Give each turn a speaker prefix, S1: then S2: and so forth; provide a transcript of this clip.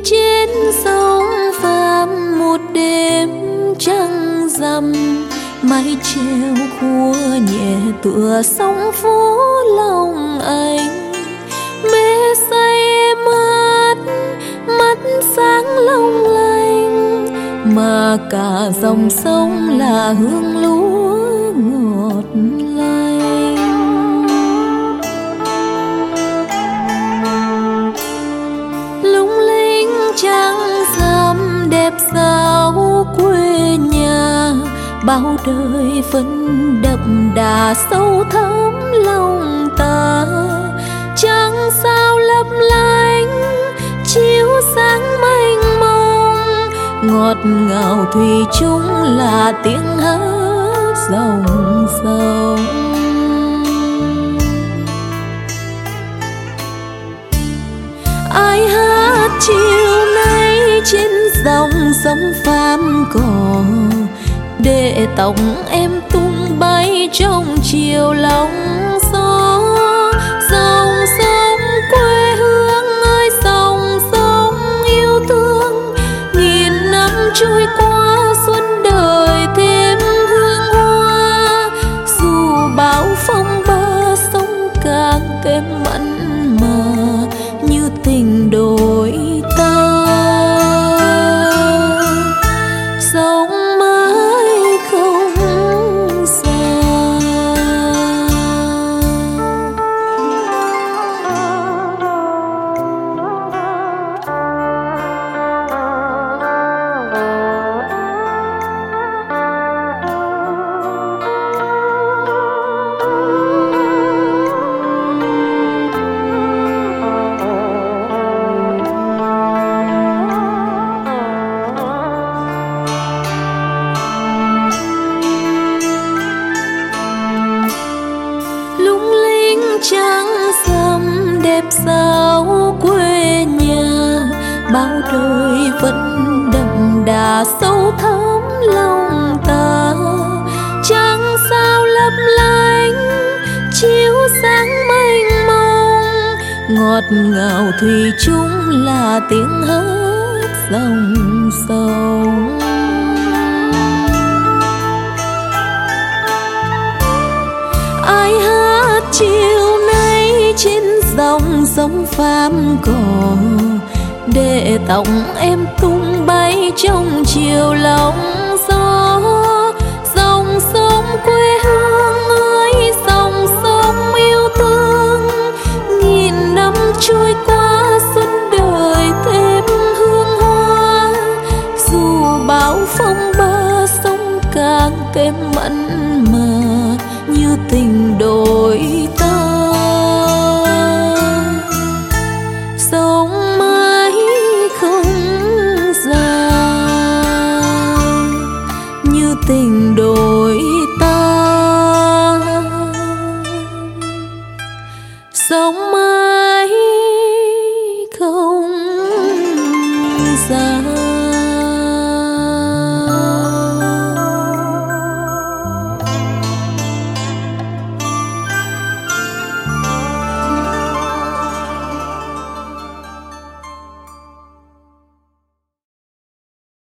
S1: trên sông Phạm một đêm trăng rằm, mái treo khua nhẹ tựa sóng phố lòng anh. Mê say mắt, mắt sáng long lanh, mà cả dòng sông là hương lúa ngọt lành. Lung linh trăng rằm đẹp sao quê nhà, bao đời vẫn đậm đà sâu thẳm lòng ta. Trăng sao lấp lánh chiếu sáng mênh mông, ngọt ngào thủy chung là tiếng hát dòng sông. Ai hát chiều nay trên dòng sông Phạm cỏ, để tóc em tung bay trong chiều lòng gió. Dòng sông quê hương ơi, dòng sông yêu thương, nghìn năm trôi qua xuân đời thêm hương hoa. Dù bão phong ba sông càng thêm mặn mà như tình đôi ta. Sông mãi không xa. Trăng rằm đẹp sao quê nhà, bao đời vẫn đậm đà sâu thẳm lòng ta. Trăng sao lấp lánh chiếu sáng mênh mông, ngọt ngào thủy chung là tiếng hát dòng sông. Ai hát chiều nay trên dòng sông Phạm cỏ, để tóc em tung bay trong chiều lòng gió. Dòng sông quê hương ơi, dòng sông yêu thương, nghìn năm trôi qua xuân đời thêm hương hoa. Dù bão phong ba sông càng thêm mặn mà như tình đôi ta. Sông mãi không già như tình đôi ta. Sông mãi không già.